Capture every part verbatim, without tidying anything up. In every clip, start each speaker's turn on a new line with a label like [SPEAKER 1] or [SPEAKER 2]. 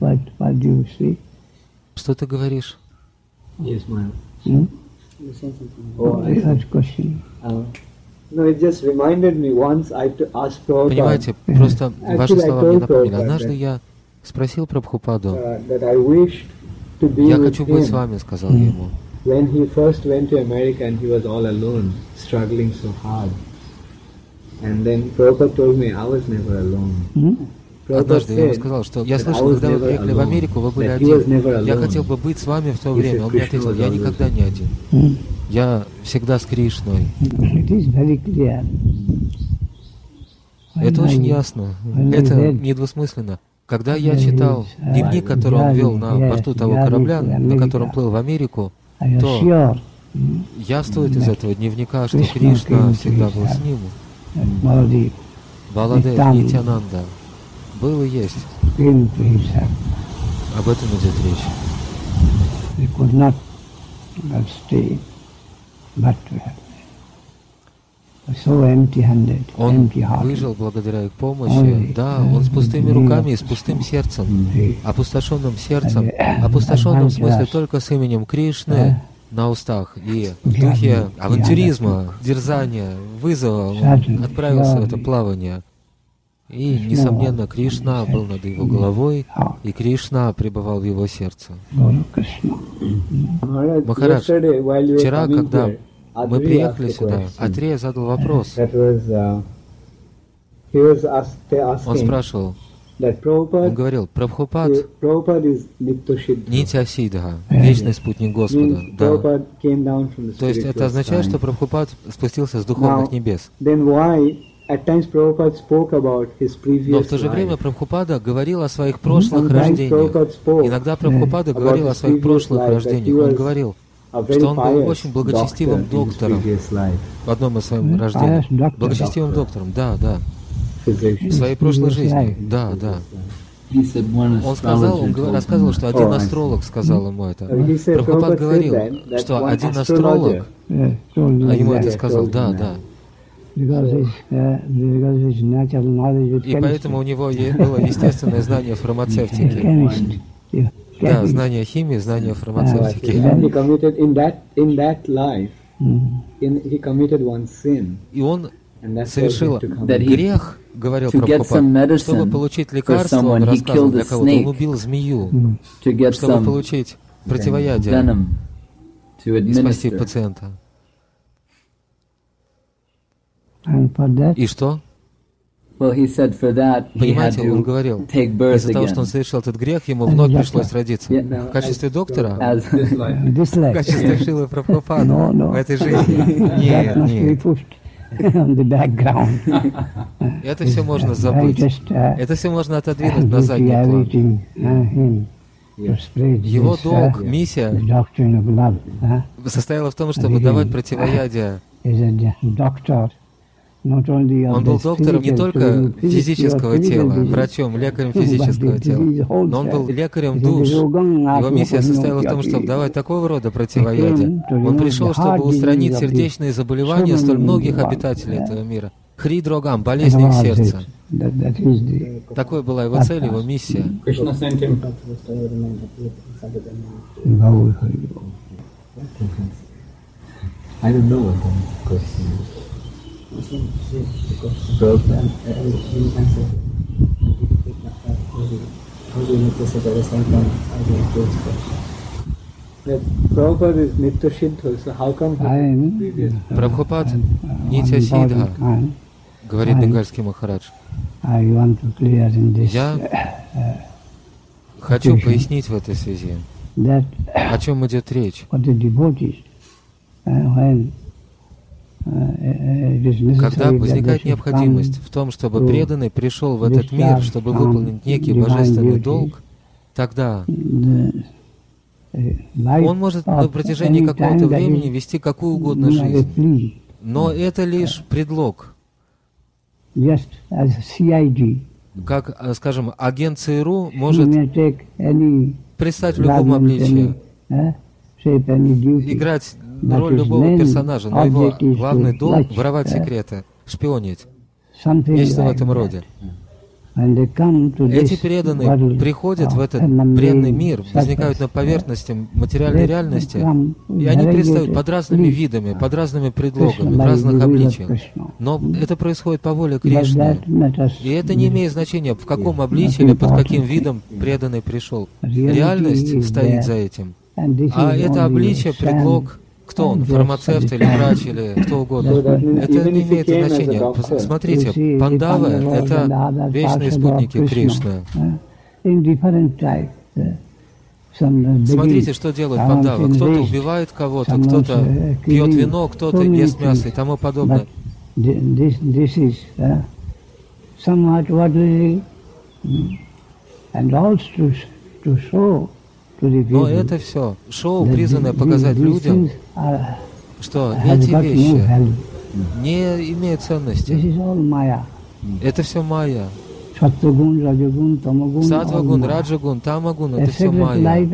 [SPEAKER 1] What, what do you say?
[SPEAKER 2] Что ты говоришь?
[SPEAKER 3] Yes, ma'am.
[SPEAKER 1] Hmm?
[SPEAKER 4] You said something.
[SPEAKER 3] Oh,
[SPEAKER 1] I heard question.
[SPEAKER 3] Uh, no, it just reminded me once I t- asked Prabhupada.
[SPEAKER 2] Понимаете, просто ваши
[SPEAKER 3] Actually, I
[SPEAKER 2] слова мне
[SPEAKER 3] told
[SPEAKER 2] напомнили.
[SPEAKER 3] Prabhupada
[SPEAKER 2] Однажды
[SPEAKER 3] that,
[SPEAKER 2] я спросил Прабхупаду,
[SPEAKER 3] uh, that I wished to be
[SPEAKER 2] я
[SPEAKER 3] with
[SPEAKER 2] хочу быть с
[SPEAKER 3] him
[SPEAKER 2] вами, сказал я ему.
[SPEAKER 3] when he first went to America and he was all alone, struggling so hard. And then Prabhupada told me I was never alone.
[SPEAKER 1] Hmm?
[SPEAKER 3] Prabhupada
[SPEAKER 2] Однажды я ему
[SPEAKER 3] said
[SPEAKER 2] сказал, что я
[SPEAKER 3] that I
[SPEAKER 2] слышал,
[SPEAKER 3] was
[SPEAKER 2] когда вы
[SPEAKER 3] never
[SPEAKER 2] приехали в
[SPEAKER 3] alone,
[SPEAKER 2] Америку, вы были
[SPEAKER 3] that he was never
[SPEAKER 2] один. Я
[SPEAKER 3] alone.
[SPEAKER 2] хотел бы быть с вами в то
[SPEAKER 3] He
[SPEAKER 2] время.
[SPEAKER 3] said
[SPEAKER 2] Он мне
[SPEAKER 3] Krishna
[SPEAKER 2] ответил,
[SPEAKER 3] was
[SPEAKER 2] я
[SPEAKER 3] always
[SPEAKER 2] никогда не один.
[SPEAKER 1] Hmm.
[SPEAKER 2] Я всегда с Кришной.
[SPEAKER 1] It is very clear.
[SPEAKER 2] Это
[SPEAKER 1] When
[SPEAKER 2] очень
[SPEAKER 1] I-
[SPEAKER 2] ясно.
[SPEAKER 1] when I
[SPEAKER 2] Это
[SPEAKER 1] read
[SPEAKER 2] недвусмысленно. Когда я
[SPEAKER 1] there
[SPEAKER 2] читал
[SPEAKER 1] is, uh,
[SPEAKER 2] дневник, который он вел на
[SPEAKER 1] journey,
[SPEAKER 2] борту
[SPEAKER 1] yes,
[SPEAKER 2] того
[SPEAKER 1] journey
[SPEAKER 2] корабля,
[SPEAKER 1] to
[SPEAKER 2] на котором
[SPEAKER 1] America,
[SPEAKER 2] плыл в Америку,
[SPEAKER 1] I was
[SPEAKER 2] то
[SPEAKER 1] sure hmm,
[SPEAKER 2] явствует из этого дневника, что
[SPEAKER 1] Krishna
[SPEAKER 2] Кришна
[SPEAKER 1] came to
[SPEAKER 2] всегда
[SPEAKER 1] his
[SPEAKER 2] был с
[SPEAKER 1] help.
[SPEAKER 2] ним.
[SPEAKER 1] that Baladev
[SPEAKER 2] Баладев,
[SPEAKER 1] Нитянанда.
[SPEAKER 2] Нитянанда. Был и есть.
[SPEAKER 1] came to his help.
[SPEAKER 2] Об этом идет речь.
[SPEAKER 1] They could not have stayed, but to have so empty-handed,
[SPEAKER 2] Он
[SPEAKER 1] empty-hearted.
[SPEAKER 2] выжил благодаря их помощи.
[SPEAKER 1] Only,
[SPEAKER 2] Да,
[SPEAKER 1] uh,
[SPEAKER 2] он с пустыми
[SPEAKER 1] he
[SPEAKER 2] руками и
[SPEAKER 1] was
[SPEAKER 2] с пустым сердцем.
[SPEAKER 1] the
[SPEAKER 2] Опустошенным сердцем.
[SPEAKER 1] uh,
[SPEAKER 2] Опустошенным в смысле
[SPEAKER 1] adventurous,
[SPEAKER 2] только с именем
[SPEAKER 1] uh,
[SPEAKER 2] Кришны на устах. И в
[SPEAKER 1] Yeah,
[SPEAKER 2] духе
[SPEAKER 1] yeah,
[SPEAKER 2] авантюризма, дерзания, вызова он
[SPEAKER 1] Certainly,
[SPEAKER 2] отправился в это
[SPEAKER 1] surely.
[SPEAKER 2] плавание. И,
[SPEAKER 1] Krishna
[SPEAKER 2] несомненно,
[SPEAKER 1] was
[SPEAKER 2] Кришна
[SPEAKER 1] in his
[SPEAKER 2] был
[SPEAKER 1] head,
[SPEAKER 2] над его
[SPEAKER 1] in his
[SPEAKER 2] головой,
[SPEAKER 1] heart.
[SPEAKER 2] и Кришна пребывал в его сердце.
[SPEAKER 1] Guru Krishna.
[SPEAKER 3] Maharaj,
[SPEAKER 2] Махарадж,
[SPEAKER 3] yesterday while we were
[SPEAKER 2] вчера,
[SPEAKER 3] coming
[SPEAKER 2] когда
[SPEAKER 3] here,
[SPEAKER 2] мы
[SPEAKER 3] Adri
[SPEAKER 2] приехали
[SPEAKER 3] asked a
[SPEAKER 2] сюда,
[SPEAKER 3] question.
[SPEAKER 2] Атрея задал вопрос.
[SPEAKER 3] That was, uh, he was asked,
[SPEAKER 2] Он
[SPEAKER 3] asking
[SPEAKER 2] спрашивал,
[SPEAKER 3] that
[SPEAKER 2] он
[SPEAKER 3] Prabhupada,
[SPEAKER 2] говорил, Прабхупад
[SPEAKER 3] Prabhupada is Nitya-Siddha.
[SPEAKER 2] Нитья Сидха, вечный спутник Господа.
[SPEAKER 3] Means
[SPEAKER 2] Да.
[SPEAKER 3] Prabhupada came down from the
[SPEAKER 2] То есть
[SPEAKER 3] spiritual
[SPEAKER 2] это означает,
[SPEAKER 3] sky.
[SPEAKER 2] что Прабхупад спустился с духовных
[SPEAKER 3] Now,
[SPEAKER 2] небес.
[SPEAKER 3] Then why at times Prabhupada spoke about his previous
[SPEAKER 2] Но в то же
[SPEAKER 3] life.
[SPEAKER 2] время Прабхупада говорил о своих прошлых
[SPEAKER 3] Sometimes
[SPEAKER 2] рождениях.
[SPEAKER 3] Prabhupada spoke
[SPEAKER 2] Иногда Прабхупада
[SPEAKER 3] about
[SPEAKER 2] говорил
[SPEAKER 3] his
[SPEAKER 2] о своих
[SPEAKER 3] previous
[SPEAKER 2] прошлых
[SPEAKER 3] life, that he
[SPEAKER 2] рождениях. Он
[SPEAKER 3] was
[SPEAKER 2] говорил,
[SPEAKER 3] a very
[SPEAKER 2] что он был
[SPEAKER 3] pious
[SPEAKER 2] очень благочестивым
[SPEAKER 3] doctor in his
[SPEAKER 2] доктором
[SPEAKER 3] previous life.
[SPEAKER 2] в одном из своих
[SPEAKER 1] Pious
[SPEAKER 2] рождений.
[SPEAKER 1] doctor.
[SPEAKER 2] Благочестивым
[SPEAKER 3] Doctor.
[SPEAKER 2] доктором, да, да.
[SPEAKER 3] Physician.
[SPEAKER 2] В своей прошлой
[SPEAKER 1] Previous
[SPEAKER 2] жизни,
[SPEAKER 1] life.
[SPEAKER 2] да, да.
[SPEAKER 4] He said one
[SPEAKER 2] Он сказал, он
[SPEAKER 4] astrologer
[SPEAKER 2] говор-
[SPEAKER 4] told
[SPEAKER 2] рассказывал,
[SPEAKER 4] him
[SPEAKER 2] что
[SPEAKER 4] that.
[SPEAKER 2] один
[SPEAKER 3] Oh, I see.
[SPEAKER 2] астролог сказал ему это.
[SPEAKER 3] Uh, he said,
[SPEAKER 2] Прабхупад
[SPEAKER 3] Prabhupada
[SPEAKER 2] говорил,
[SPEAKER 3] said that, that
[SPEAKER 2] что
[SPEAKER 3] one
[SPEAKER 2] один
[SPEAKER 3] astrologer
[SPEAKER 2] астролог,
[SPEAKER 1] Yes, told
[SPEAKER 2] а
[SPEAKER 1] me
[SPEAKER 2] ему
[SPEAKER 1] that.
[SPEAKER 2] это
[SPEAKER 3] Yeah,
[SPEAKER 2] сказал,
[SPEAKER 3] told
[SPEAKER 2] да,
[SPEAKER 3] him
[SPEAKER 2] да.
[SPEAKER 3] that.
[SPEAKER 1] Because his, uh, because his natural knowledge with
[SPEAKER 2] И
[SPEAKER 1] chemistry.
[SPEAKER 2] поэтому у него е- было естественное знание фармацевтики.
[SPEAKER 1] Chemist. Yeah,
[SPEAKER 2] Да,
[SPEAKER 1] chemist.
[SPEAKER 2] знание химии, знание
[SPEAKER 3] And
[SPEAKER 2] фармацевтики.
[SPEAKER 3] he committed in that in that life.
[SPEAKER 1] Mm.
[SPEAKER 3] In, he committed one sin,
[SPEAKER 2] И он
[SPEAKER 3] and that's why he
[SPEAKER 2] совершил
[SPEAKER 3] had to come.
[SPEAKER 4] That he-
[SPEAKER 2] грех, говорил
[SPEAKER 4] to get
[SPEAKER 2] Прабхупад,
[SPEAKER 4] some medicine
[SPEAKER 2] чтобы получить
[SPEAKER 4] for
[SPEAKER 2] лекарство, он
[SPEAKER 4] someone, he
[SPEAKER 2] рассказывал
[SPEAKER 4] killed
[SPEAKER 2] для
[SPEAKER 4] a
[SPEAKER 2] кого-то, он
[SPEAKER 4] snake.
[SPEAKER 2] убил змею,
[SPEAKER 4] to get
[SPEAKER 2] чтобы
[SPEAKER 4] some
[SPEAKER 2] получить противоядие
[SPEAKER 4] venom to
[SPEAKER 2] и спасти
[SPEAKER 4] administer.
[SPEAKER 2] пациента.
[SPEAKER 1] And for that,
[SPEAKER 2] И что?
[SPEAKER 4] Well, he said for that he had
[SPEAKER 2] Понимаете, он
[SPEAKER 4] to
[SPEAKER 2] говорил,
[SPEAKER 4] take birth
[SPEAKER 2] из-за того, что он
[SPEAKER 4] again.
[SPEAKER 2] совершил этот грех, ему вновь
[SPEAKER 1] Doctor.
[SPEAKER 2] пришлось родиться.
[SPEAKER 4] Yeah.
[SPEAKER 2] В качестве доктора,
[SPEAKER 4] As
[SPEAKER 1] this
[SPEAKER 2] в
[SPEAKER 1] life.
[SPEAKER 2] качестве Шилы Прабхупады
[SPEAKER 1] No, no.
[SPEAKER 2] в этой жизни.
[SPEAKER 1] That
[SPEAKER 2] Нет,
[SPEAKER 1] must be
[SPEAKER 2] нет.
[SPEAKER 1] pushed on the background.
[SPEAKER 2] Это все можно забыть.
[SPEAKER 1] Just, uh,
[SPEAKER 2] Это все можно отодвинуть на
[SPEAKER 1] duty
[SPEAKER 2] задний план.
[SPEAKER 1] awaiting uh, him to spread
[SPEAKER 2] Его
[SPEAKER 1] this,
[SPEAKER 2] долг,
[SPEAKER 1] uh,
[SPEAKER 2] миссия
[SPEAKER 1] the doctrine of love. Uh,
[SPEAKER 2] состояла в том, чтобы давать противоядие.
[SPEAKER 1] is a doctor, not only of
[SPEAKER 2] Он был
[SPEAKER 1] the
[SPEAKER 2] доктором не
[SPEAKER 1] physical,
[SPEAKER 2] только
[SPEAKER 1] physical,
[SPEAKER 2] физического
[SPEAKER 1] physical
[SPEAKER 2] тела,
[SPEAKER 1] disease,
[SPEAKER 2] врачом, лекарем
[SPEAKER 1] but
[SPEAKER 2] физического
[SPEAKER 1] the
[SPEAKER 2] тела,
[SPEAKER 1] disease whole
[SPEAKER 2] но он был
[SPEAKER 1] self.
[SPEAKER 2] лекарем
[SPEAKER 1] It is
[SPEAKER 2] душ.
[SPEAKER 1] the yoga
[SPEAKER 2] Его миссия
[SPEAKER 1] of
[SPEAKER 2] состояла в том,
[SPEAKER 1] homeopathy.
[SPEAKER 2] чтобы давать такого рода противоядие. Он пришел, чтобы устранить сердечные заболевания столь многих обитателей этого мира. Хридрогам, болезни их сердца.
[SPEAKER 1] That, that is the,
[SPEAKER 2] Такой была его цель, его миссия.
[SPEAKER 3] Krishna sent him.
[SPEAKER 1] Gaur Hari.
[SPEAKER 3] I don't know what the question is. Prabhupada. That Prabhupada is Nitya-Siddha, so how come he
[SPEAKER 1] I am
[SPEAKER 3] previous?
[SPEAKER 2] Прабхупад
[SPEAKER 1] uh,
[SPEAKER 2] Нитья
[SPEAKER 1] one
[SPEAKER 2] Сидха,
[SPEAKER 1] body kind.
[SPEAKER 2] говорит бенгальский Махарадж.
[SPEAKER 1] I want to clear in this
[SPEAKER 2] Я хочу пояснить в этой связи,
[SPEAKER 1] that
[SPEAKER 2] о чем идет речь.
[SPEAKER 1] for the devotees, uh, when uh, it is necessary
[SPEAKER 2] Когда
[SPEAKER 1] that
[SPEAKER 2] возникает
[SPEAKER 1] they should
[SPEAKER 2] необходимость
[SPEAKER 1] come
[SPEAKER 2] в том, чтобы преданный пришел в этот мир, чтобы выполнить некий божественный долг, тогда
[SPEAKER 1] the, uh, life
[SPEAKER 2] он может
[SPEAKER 1] of
[SPEAKER 2] на протяжении
[SPEAKER 1] any
[SPEAKER 2] какого-то
[SPEAKER 1] time that
[SPEAKER 2] времени
[SPEAKER 1] is
[SPEAKER 2] вести какую угодно
[SPEAKER 1] not a
[SPEAKER 2] жизнь.
[SPEAKER 1] plea,
[SPEAKER 2] Но это лишь предлог.
[SPEAKER 1] just as C I D.
[SPEAKER 2] Как, э, скажем, агент ЦРУ
[SPEAKER 1] He
[SPEAKER 2] может
[SPEAKER 1] may take any
[SPEAKER 2] предстать в любом
[SPEAKER 1] garment,
[SPEAKER 2] обличии,
[SPEAKER 1] any, uh, shape, any duty.
[SPEAKER 2] играть
[SPEAKER 1] But
[SPEAKER 2] роль
[SPEAKER 1] his
[SPEAKER 2] любого
[SPEAKER 1] main
[SPEAKER 2] персонажа, но его
[SPEAKER 1] object is
[SPEAKER 2] главный
[SPEAKER 1] to
[SPEAKER 2] долг —
[SPEAKER 1] watch,
[SPEAKER 2] воровать
[SPEAKER 1] uh,
[SPEAKER 2] секреты, шпионить,
[SPEAKER 1] Something
[SPEAKER 2] нечто в
[SPEAKER 1] like
[SPEAKER 2] этом
[SPEAKER 1] that.
[SPEAKER 2] роде. Эти преданные приходят в этот бренный мир, возникают на поверхности материальной реальности, и они предстают под разными видами, под разными предлогами, в разных обличиях. Но это происходит по воле Кришны. И это не имеет значения, в каком обличии или под каким видом преданный пришел. Реальность стоит за этим. А это обличие, предлог, кто он, фармацевт или врач, или кто угодно, это не имеет значения. Смотрите, пандавы — это вечные спутники Кришны. Смотрите, что делают пандавы. Кто-то убивает кого-то, кто-то пьет вино, кто-то ест мясо и тому подобное. Но это все шоу, призванное показать людям, что эти вещи не имеют ценности. Это все майя. Сатвагун, раджагун, тамагун — это все майя.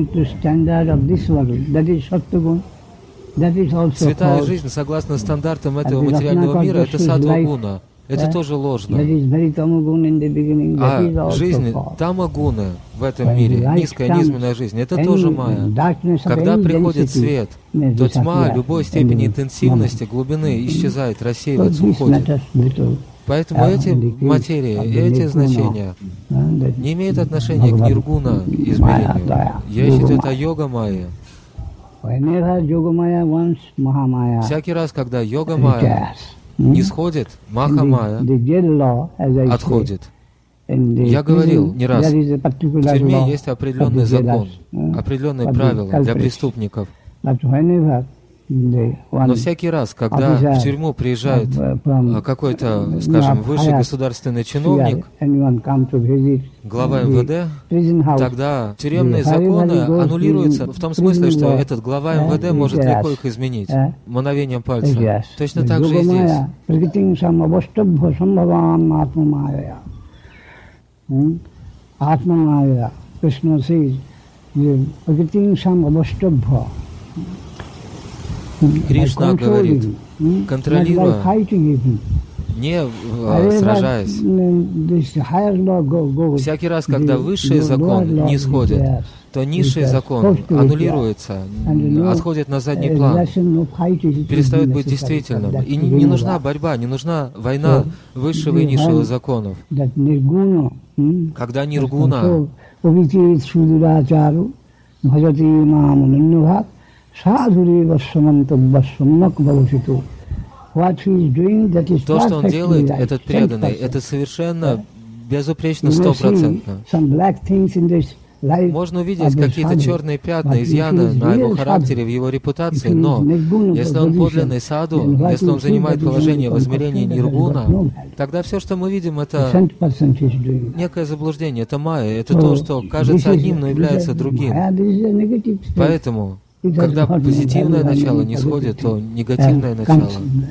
[SPEAKER 2] Святая жизнь, согласно стандартам этого материального мира, это сатвагуна. Это тоже ложно. А жизнь тамагуны в этом мире, низкая, низменная жизнь, это тоже майя. Когда приходит свет, то тьма любой степени интенсивности, глубины исчезает, рассеивается, уходит. Поэтому эти материи, эти значения не имеют отношения к ниргуна измерению. Речь идет о йога-майе. Всякий раз, когда йога-майя не сходит, маха-майя отходит. Я говорил не раз, в тюрьме есть определенный закон, определенные правила для преступников. Но всякий раз, когда в тюрьму приезжает какой-то, скажем, высший государственный чиновник, глава эм вэ дэ, тогда тюремные законы аннулируются в том смысле, что этот глава эм вэ дэ может легко их изменить мановением пальца. Точно так же и здесь. Кришна говорит, контролируя, не э, сражаясь. Всякий раз, когда высший закон не сходит, то низший закон аннулируется, отходит на задний план, перестает быть действительным. И не, не нужна борьба, не нужна война высшего и низшего законов. Когда ниргуна, то, что он делает, этот преданный, это совершенно безупречно, стопроцентно. Можно увидеть какие-то черные пятна, изъяны на его характере, в его репутации, но если он подлинный саду, если он занимает положение в измерении ниргуна, тогда все, что мы видим, это некое заблуждение, это майя, это то, что кажется одним, но является другим. Поэтому, когда позитивное начало не сходит, то негативное начало.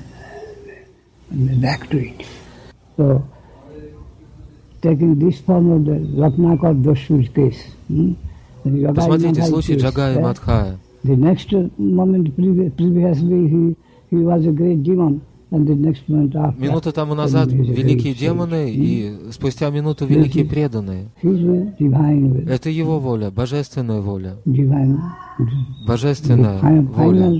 [SPEAKER 2] Посмотрите случай Джагая Мадхая. Минуту тому назад великие демоны, и спустя минуту великие преданные. Это его воля, божественная воля. Божественная воля.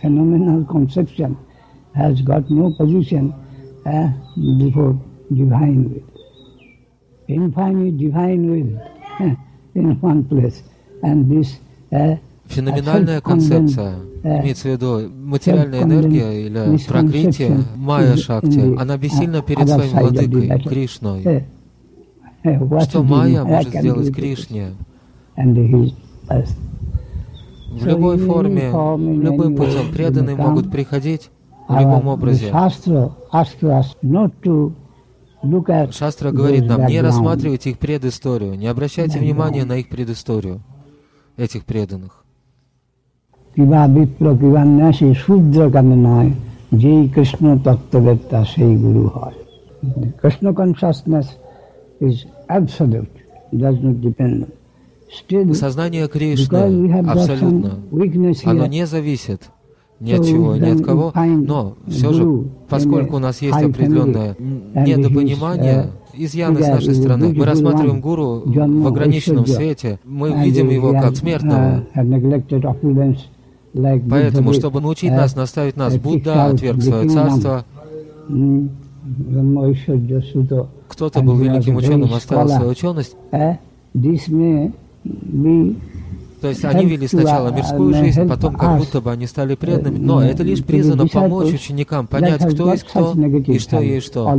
[SPEAKER 2] Феноменальная концепция, имеется в виду материальная энергия или пракрити, майя шакти, она бессильна перед своим владыкой, Кришной. Что майя может сделать Кришне? В любой форме, любым путем преданные могут приходить в любом образе. Шастра говорит нам, не рассматривайте их предысторию, не обращайте внимания на их предысторию, этих преданных. Сознание Кришны абсолютно, оно не зависит ни от чего, ни от кого, но все же, поскольку у нас есть определенное недопонимание, изъяны с нашей стороны, мы рассматриваем гуру в ограниченном свете, мы видим его как смертного. Поэтому, чтобы научить нас, наставить нас, Будда отверг свое царство, кто-то был великим ученым, оставил свою ученость. То есть они вели сначала мирскую жизнь, потом как будто бы они стали преданными, но это лишь призвано помочь ученикам понять, кто есть кто и что есть что.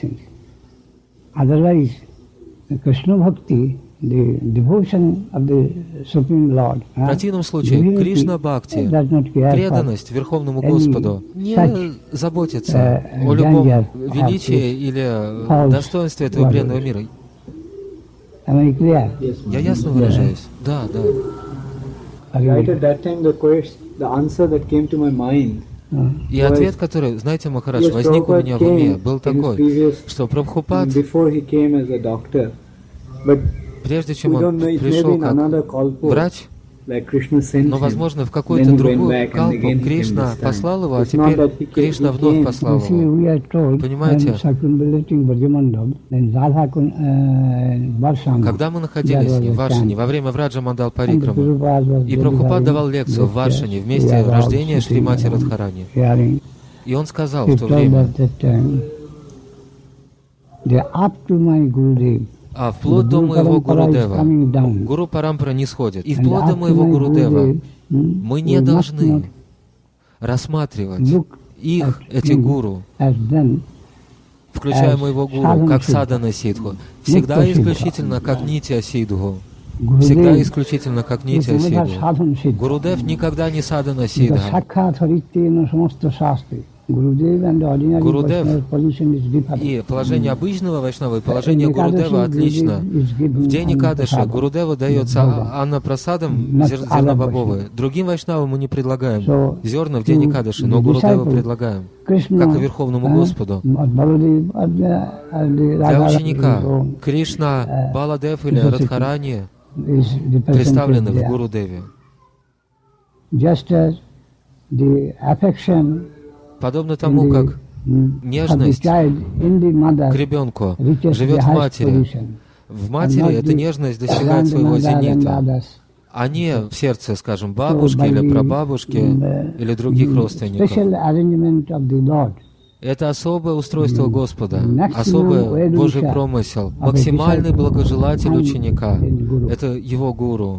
[SPEAKER 2] В противном случае Кришна Бхакти, преданность Верховному Господу, не заботится о любом величии или достоинстве этого бренного мира. Я ясно выражаюсь? Да, да. И ответ, который, знаете, Махарадж, возник у меня в уме, был такой, что Прабхупад, прежде чем он пришел как врач, но, возможно, в какую-то другую калпу Кришна послал его, а теперь Кришна вновь послал его. Понимаете? Когда мы находились в Варшане, во время Враджа Мандал Парикрамы, и Прабхупад давал лекцию в Варшане в месте рождения Шримати Радхарани, и он сказал в то время: а вплоть до моего Гурудева, Гуру Парампара не сходит. И вплоть до моего Гурудева мы не должны рассматривать их, эти гуру, включая моего гуру, как садана сидху, всегда исключительно как нитья сидху. Всегда исключительно как нитья сидху. Гурудев никогда не садана сидха. Гурудев и положение обычного вайшнава, и положение Гурудева отлично. В день Экадаши Гурудева дается Анна Прасадам зерна бобовые. Другим вайшнавам мы не предлагаем зерна в день Экадаши, но Гурудева предлагаем, как и Верховному Господу. Для ученика Кришна, Баладев или Радхарани представлены в Гурудеве. Подобно тому, как нежность к ребенку живет в матери. В матери эта нежность достигает своего зенита, а не в сердце, скажем, бабушки или прабабушки или других родственников. Это особое устройство Господа, особый Божий промысел, максимальный благожелатель ученика. Это его гуру.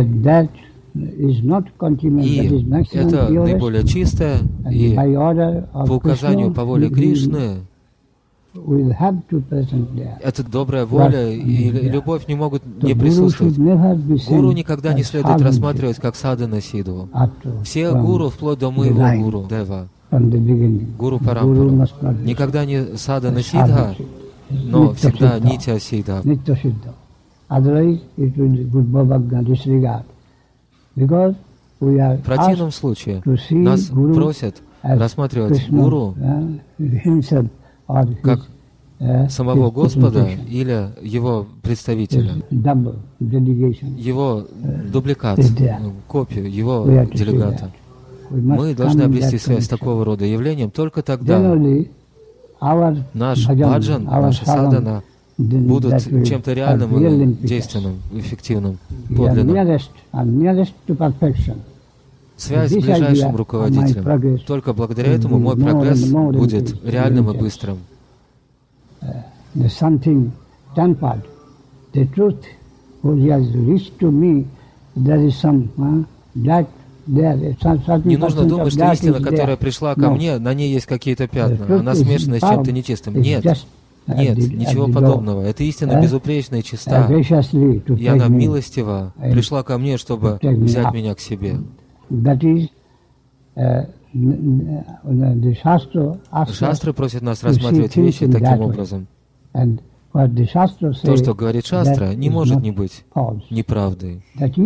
[SPEAKER 2] И это наиболее чистое, и по указанию, по воле Кришны, эта добрая воля и любовь не могут не присутствовать. Гуру никогда не следует рассматривать как садана сидху. Все гуру, вплоть до моего гуру Дева, Гуру Парампару, никогда не садана сидха, но всегда нитья сидха. В противном случае нас просят рассматривать гуру как самого Господа или его представителя, его дубликат, копию, его делегата. Мы должны обрести связь с такого рода явлением, только тогда наш баджан, наша садхана будут чем-то реальным и действенным, эффективным, подлинным. Связь с ближайшим руководителем. Только благодаря этому мой прогресс будет реальным и быстрым. Не нужно думать, что истина, которая пришла ко мне, на ней есть какие-то пятна, она смешана с чем-то нечистым. Нет. Нет, ничего подобного. Это истина безупречная и чиста. И она милостива пришла ко мне, чтобы взять меня к себе. Шастры просят нас рассматривать вещи таким образом. То, что говорит Шастра, не может не быть неправдой.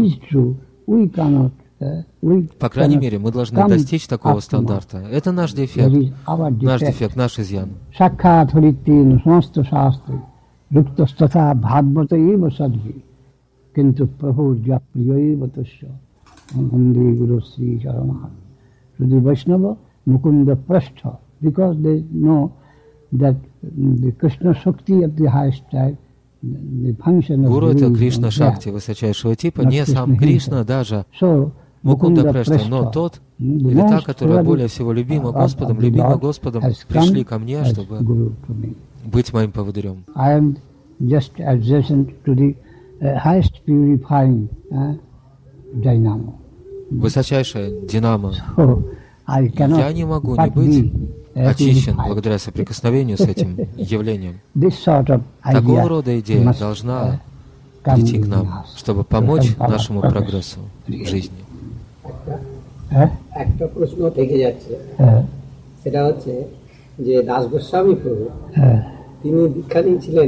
[SPEAKER 2] По крайней мере, мы должны достичь такого стандарта. Это наш дефект, наш дефект, наш изъян.
[SPEAKER 1] to the Vaishnava Mukunda Prastha, because they know that the Krishna Shakti of the highest type, the function of
[SPEAKER 2] Гуру — это
[SPEAKER 1] Guru is
[SPEAKER 2] Кришна
[SPEAKER 1] not
[SPEAKER 2] Шакти
[SPEAKER 1] there.
[SPEAKER 2] высочайшего типа,
[SPEAKER 1] Not
[SPEAKER 2] не
[SPEAKER 1] Krishna
[SPEAKER 2] сам
[SPEAKER 1] himself.
[SPEAKER 2] Кришна, даже
[SPEAKER 1] So,
[SPEAKER 2] Мукунда
[SPEAKER 1] Mukunda
[SPEAKER 2] Прешта, но
[SPEAKER 1] Prastha,
[SPEAKER 2] тот
[SPEAKER 1] the
[SPEAKER 2] или та,
[SPEAKER 1] most
[SPEAKER 2] которая
[SPEAKER 1] beloved
[SPEAKER 2] более всего любима
[SPEAKER 1] of-
[SPEAKER 2] Господом,
[SPEAKER 1] of the
[SPEAKER 2] любима
[SPEAKER 1] Lord,
[SPEAKER 2] Господом,
[SPEAKER 1] has
[SPEAKER 2] пришли
[SPEAKER 1] come
[SPEAKER 2] ко мне,
[SPEAKER 1] as
[SPEAKER 2] чтобы
[SPEAKER 1] Guru to me.
[SPEAKER 2] быть моим поводырем.
[SPEAKER 1] I am just adjacent to the uh, highest purifying uh, dynamo.
[SPEAKER 2] Высочайшая Динамо.
[SPEAKER 1] So, I cannot
[SPEAKER 2] Я не могу не
[SPEAKER 1] but
[SPEAKER 2] быть
[SPEAKER 1] be, uh,
[SPEAKER 2] очищен
[SPEAKER 1] purified.
[SPEAKER 2] благодаря соприкосновению с этим явлением.
[SPEAKER 1] This sort of
[SPEAKER 2] Такого
[SPEAKER 1] idea
[SPEAKER 2] рода идея
[SPEAKER 1] must,
[SPEAKER 2] должна
[SPEAKER 1] uh, come
[SPEAKER 2] прийти к
[SPEAKER 1] in
[SPEAKER 2] нам,
[SPEAKER 1] us
[SPEAKER 2] чтобы
[SPEAKER 1] to
[SPEAKER 2] помочь
[SPEAKER 1] help our
[SPEAKER 2] нашему
[SPEAKER 1] progress.
[SPEAKER 2] прогрессу в жизни.
[SPEAKER 1] Eh?
[SPEAKER 5] একটা প্রশ্ন থেকে যাচ্ছে,
[SPEAKER 1] Uh,
[SPEAKER 5] সেটা হচ্ছে যে দাস গোস্বামী প্রভু
[SPEAKER 1] uh,
[SPEAKER 5] তিনি দীক্ষা নিয়েছিলেন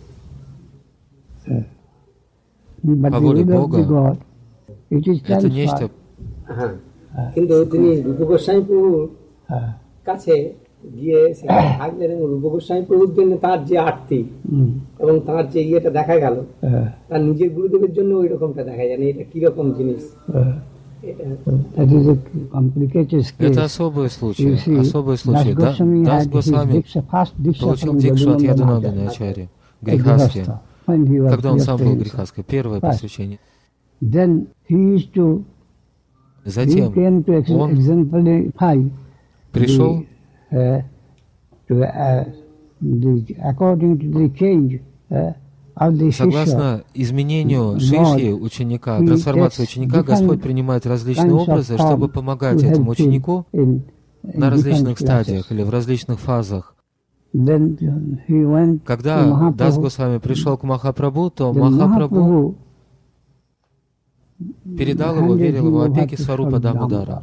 [SPEAKER 1] but
[SPEAKER 2] По
[SPEAKER 1] the
[SPEAKER 2] воле
[SPEAKER 1] will of
[SPEAKER 2] Бога
[SPEAKER 1] the God, it is
[SPEAKER 2] Это нечто
[SPEAKER 1] transferred.
[SPEAKER 5] হ্যাঁ, কিন্তু তিনি রূপ গোস্বামী প্রভুর
[SPEAKER 1] Uh,
[SPEAKER 5] কাছে গিয়ে সেখানে থাকলেন এবং রূপ গোস্বামী প্রভুর জন্য তার যে আরতি
[SPEAKER 1] mm,
[SPEAKER 5] এবং তার যে ইয়েটা দেখা গেল,
[SPEAKER 1] uh,
[SPEAKER 5] তার নিজের গুরুদেবের জন্য ওই রকমটা দেখা যায় না। এটা কিরকম জিনিস?
[SPEAKER 1] uh,
[SPEAKER 5] এটা
[SPEAKER 1] that is a complicated case.
[SPEAKER 2] Это особый случай,
[SPEAKER 1] You see,
[SPEAKER 2] особый случай.
[SPEAKER 1] Das
[SPEAKER 2] Да-
[SPEAKER 1] Goswami
[SPEAKER 2] Дас
[SPEAKER 1] had his
[SPEAKER 2] Госвами
[SPEAKER 1] diksha, first diksha
[SPEAKER 2] получил
[SPEAKER 1] from
[SPEAKER 2] дикшу от
[SPEAKER 1] Yadunanda
[SPEAKER 2] Ядунанды
[SPEAKER 1] Maharaj,
[SPEAKER 2] Ачарьи,
[SPEAKER 1] a
[SPEAKER 2] грехастхи,
[SPEAKER 1] Grihastha, when he was
[SPEAKER 2] когда он сам был
[SPEAKER 1] Grihastha
[SPEAKER 2] грехастхой, первое
[SPEAKER 1] First.
[SPEAKER 2] посвящение.
[SPEAKER 1] Then he used to, he
[SPEAKER 2] Затем
[SPEAKER 1] came to ex-
[SPEAKER 2] он
[SPEAKER 1] exemplify
[SPEAKER 2] пришел
[SPEAKER 1] the, uh, to, uh, the, according to the change uh, of the Shishya.
[SPEAKER 2] согласно изменению шишьи ученика,
[SPEAKER 1] he
[SPEAKER 2] трансформации
[SPEAKER 1] takes
[SPEAKER 2] ученика,
[SPEAKER 1] different
[SPEAKER 2] Господь принимает различные
[SPEAKER 1] kinds of
[SPEAKER 2] образы,
[SPEAKER 1] form
[SPEAKER 2] чтобы
[SPEAKER 1] to
[SPEAKER 2] помогать
[SPEAKER 1] help
[SPEAKER 2] этому
[SPEAKER 1] him
[SPEAKER 2] ученику
[SPEAKER 1] in- in
[SPEAKER 2] на различных
[SPEAKER 1] different
[SPEAKER 2] стадиях
[SPEAKER 1] classes.
[SPEAKER 2] или в различных фазах.
[SPEAKER 1] Then he went to
[SPEAKER 2] Когда
[SPEAKER 1] Mahaprabhu.
[SPEAKER 2] Дас Госвами пришел к Махапрабху, то
[SPEAKER 1] Then
[SPEAKER 2] Махапрабху
[SPEAKER 1] Mahaprabhu
[SPEAKER 2] передал его,
[SPEAKER 1] handed
[SPEAKER 2] верил
[SPEAKER 1] him
[SPEAKER 2] его
[SPEAKER 1] over
[SPEAKER 2] опеке
[SPEAKER 1] to
[SPEAKER 2] Сварупа
[SPEAKER 1] Damodara.
[SPEAKER 2] Дамодара.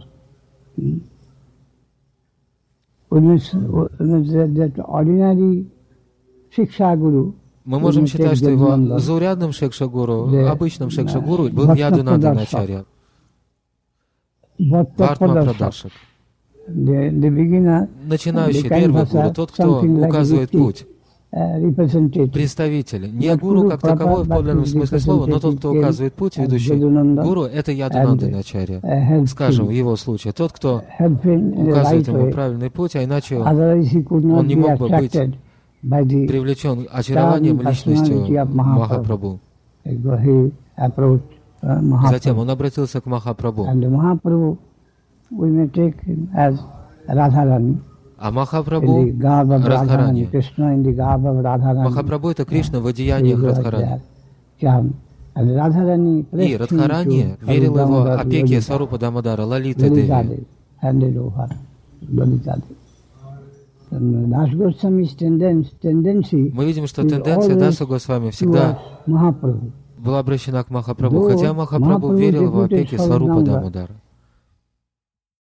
[SPEAKER 1] Which means that that ordinary Shiksha Guru.
[SPEAKER 2] Мы можем
[SPEAKER 1] will
[SPEAKER 2] считать,
[SPEAKER 1] take
[SPEAKER 2] что его
[SPEAKER 1] Jadunanda.
[SPEAKER 2] заурядным Шекшагуру,
[SPEAKER 1] Да.
[SPEAKER 2] обычным Шекшагуру был
[SPEAKER 1] Бхакта
[SPEAKER 2] Ядунанда
[SPEAKER 1] Прадаршак.
[SPEAKER 2] Начарья,
[SPEAKER 1] Bhatta
[SPEAKER 2] Вартма
[SPEAKER 1] Pradarshak,
[SPEAKER 2] Прадаршак.
[SPEAKER 1] the, the beginner,
[SPEAKER 2] Начинающий
[SPEAKER 1] the kind
[SPEAKER 2] первый
[SPEAKER 1] of
[SPEAKER 2] гуру,
[SPEAKER 1] a-
[SPEAKER 2] тот, кто
[SPEAKER 1] something like
[SPEAKER 2] указывает
[SPEAKER 1] Vishnu,
[SPEAKER 2] путь,
[SPEAKER 1] uh, representative.
[SPEAKER 2] представитель. Не
[SPEAKER 1] But
[SPEAKER 2] гуру
[SPEAKER 1] Guru
[SPEAKER 2] как таковой в
[SPEAKER 1] Prabhupada
[SPEAKER 2] подлинном
[SPEAKER 1] is
[SPEAKER 2] смысле слова, но тот, кто
[SPEAKER 1] representative
[SPEAKER 2] указывает путь,
[SPEAKER 1] as
[SPEAKER 2] ведущий.
[SPEAKER 1] Yadunanda
[SPEAKER 2] Гуру — это Ядунанда
[SPEAKER 1] and,
[SPEAKER 2] Начарья.
[SPEAKER 1] uh, help
[SPEAKER 2] Скажем, в
[SPEAKER 1] him,
[SPEAKER 2] его случае. Тот, кто
[SPEAKER 1] help him in the
[SPEAKER 2] указывает
[SPEAKER 1] right
[SPEAKER 2] ему
[SPEAKER 1] way.
[SPEAKER 2] правильный путь, а иначе
[SPEAKER 1] Otherwise he could
[SPEAKER 2] он
[SPEAKER 1] not
[SPEAKER 2] не
[SPEAKER 1] be
[SPEAKER 2] мог бы быть
[SPEAKER 1] attracted by the
[SPEAKER 2] привлечен очарованием
[SPEAKER 1] Personality
[SPEAKER 2] личностью
[SPEAKER 1] of Mahaprabhu.
[SPEAKER 2] Махапрабху.
[SPEAKER 1] he approached uh,
[SPEAKER 2] Затем
[SPEAKER 1] Mahaprabhu.
[SPEAKER 2] он обратился к Махапрабху.
[SPEAKER 1] And Mahaprabhu, we may take him as Radharani,
[SPEAKER 2] А
[SPEAKER 1] in the
[SPEAKER 2] Махапрабху
[SPEAKER 1] garb of Radharani,
[SPEAKER 2] Радхарани.
[SPEAKER 1] Krishna in the garb of Radharani.
[SPEAKER 2] Махапрабху — это Кришна в
[SPEAKER 1] He
[SPEAKER 2] одеяниях
[SPEAKER 1] was
[SPEAKER 2] Радхарани.
[SPEAKER 1] there. Yeah. And Radharani
[SPEAKER 2] И
[SPEAKER 1] pressed him
[SPEAKER 2] Радхарани
[SPEAKER 1] to
[SPEAKER 2] верил его
[SPEAKER 1] Damodar
[SPEAKER 2] опеке
[SPEAKER 1] Lalita,
[SPEAKER 2] Сварупа Дамодара, Лалиты
[SPEAKER 1] Lalita
[SPEAKER 2] Деви.
[SPEAKER 1] Devi, handed over Lalita Devi. And Das Goswami's tendency, tendency
[SPEAKER 2] Мы видим, что
[SPEAKER 1] is
[SPEAKER 2] тенденция
[SPEAKER 1] always
[SPEAKER 2] Даса Госвами всегда
[SPEAKER 1] towards Mahaprabhu.
[SPEAKER 2] была обращена к Махапрабху,
[SPEAKER 1] Though
[SPEAKER 2] хотя Махапрабху
[SPEAKER 1] Mahaprabhu
[SPEAKER 2] верил в
[SPEAKER 1] devoted
[SPEAKER 2] опеке
[SPEAKER 1] for
[SPEAKER 2] Сварупа
[SPEAKER 1] Ganga,
[SPEAKER 2] Дамодара.